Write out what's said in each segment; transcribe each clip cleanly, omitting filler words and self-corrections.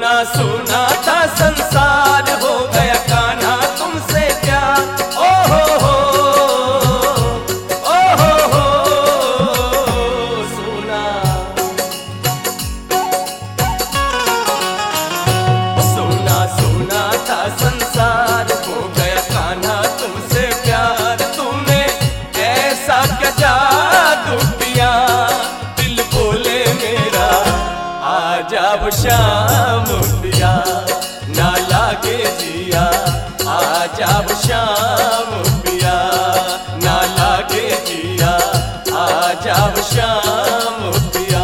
सुना सुना था संसार, हो गया कान्हा तुमसे प्यार। ओ हो सुना सुना सुना था संसार, हो गया कान्हा तुमसे प्यार। तूने ऐसा क्या जादू किया, दिल बोले मेरा आज अब शाम पिया, ना लागे जिया आज अब शाम पिया, ना लागे जिया आज अब शाम पिया।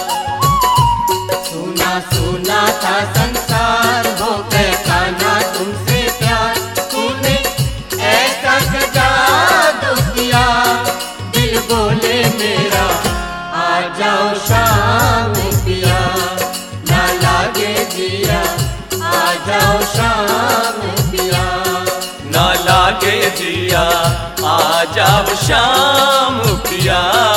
सुना सुना था संसार, हो गया कान्हा तुमसे प्यार। तूने ऐसा क्या जादू किया, दिल बोले मेरा आ जाओ शाम पिया, ना लागे जिया आ जाओ शाम पिया, ना लागे जिया आ जाओ शाम पिया।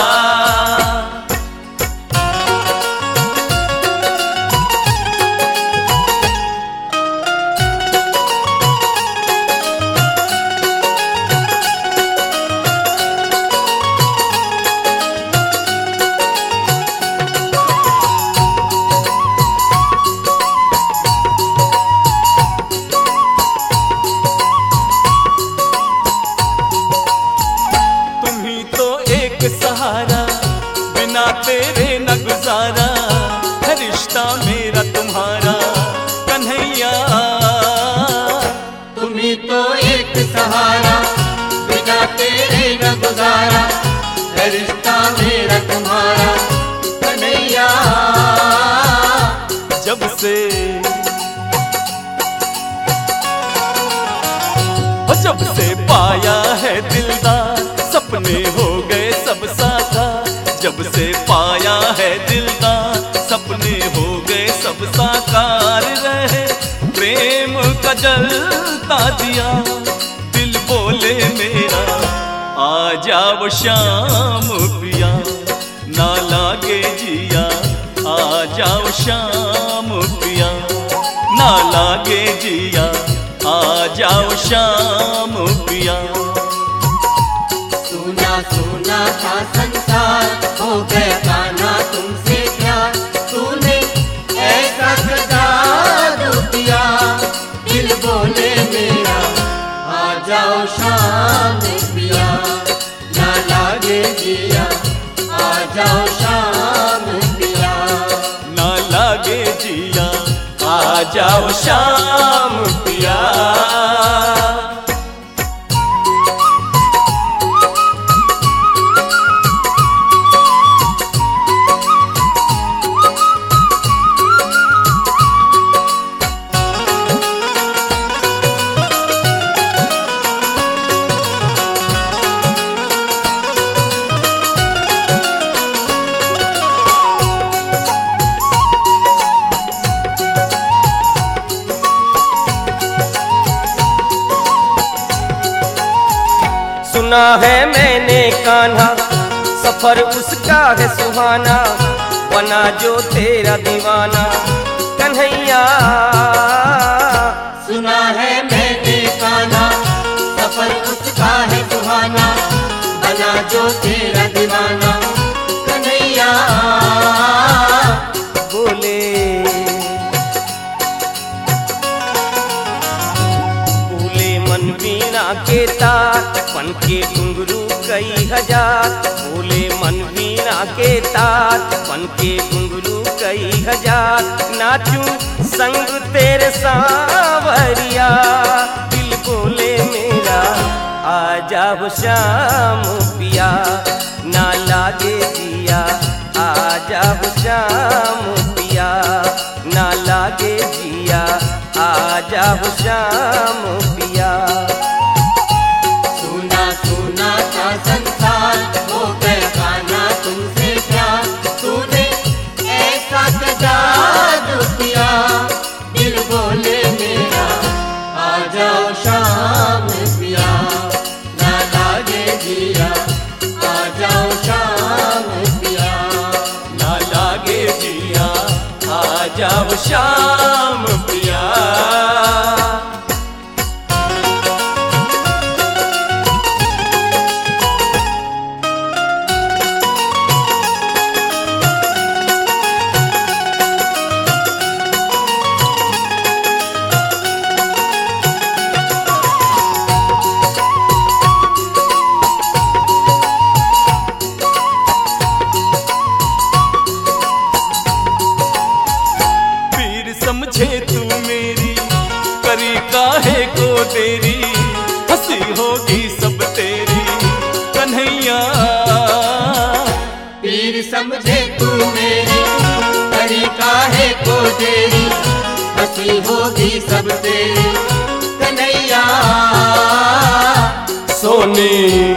सहारा बिना तेरे न गुजारा, है रिश्ता मेरा तुम्हारा कन्हैया। तुम्ही तो एक सहारा, बिना तेरे न गुजारा, है रिश्ता मेरा तुम्हारा कन्हैया। जब से पाया है दिलदार, सपने हो गए सब साकार। जब से पाया है दिलदार, सपने हो गए सब साकार। रहे प्रेम का जलता दिया, दिल बोले मेरा आ जाओ शाम पिया, ना लागे जिया आ जाओ शाम पिया, ना लागे जिया आ जाओ शाम पिया। सुना सुना था संसार, हो गया कान्हा तुमसे प्यार। तूने ऐसा जादू किया, दिल बोले मेरा आ जाओ शाम पिया, ना लागे जिया आ जाओ शाम पिया, ना लागे जिया आ जाओ शाम पिया। सुना है मैंने कान्हा, सफर उसका है सुहाना, बना जो तेरा दीवाना कन्हैया। सुना है मैंने कान्हा, सफर उसका है सुहाना, बना जो तेरा दीवाना कन्हैया। बोले मन वीणा के तार, बन के घुंघरू कई हजार। बोले मन वीणा के तार, बन के घुंघरू कई हजार। नाचूं संग तेरे सांवरिया, दिल बोले मेरा आ जाओ शाम पिया, ना लागे जिया आ जाओ शाम पिया, ना लागे जिया आ जाओ शाम पिया। सुना सुना था संसार, हो गया कान्हा तुमसे प्यार। तूने ऐसा जादू किया, दिल बोले मेरा आ जाओ शाम पिया, ना लागे जिया आ जाओ शाम पिया, ना लागे जिया आ जाओ शाम पिया। समझे तू मेरी करी काहे को तेरी, हंसी होगी सब तेरी कन्हैया। पीर समझे तू मेरी करी काहे को तेरी, हंसी होगी सब तेरी कन्हैया। सोनी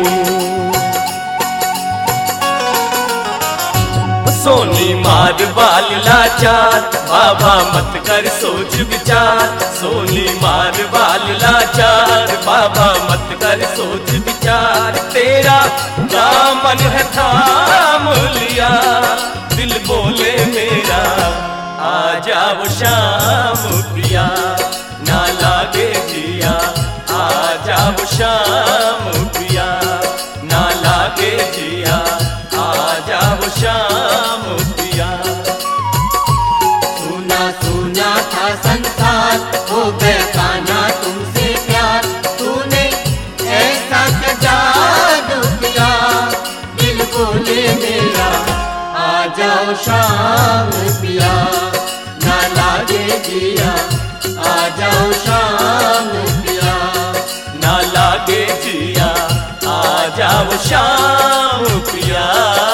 सोनी मार बाल लाचार, बाबा मत कर सोच विचार। सोनी मार बाल लाचार, बाबा मत कर सोच विचार। तेरा दामन है थाम लिया, दिल बोले मेरा आ जाओ शाम पिया। ना लागे जिया आ जाओ शाम पिया, ना लागे जिया आ जाओ शाम पिया। सुना सुना था संसार, हो गया कान्हा तुमसे प्यार। तूने ऐसा क्या जादू किया, दिल बोले मेरा आ जाओ शाम पिया। ना लागे जिया आ जाओ शाम पिया, ना लागे जिया आ जाओ शाम पिया।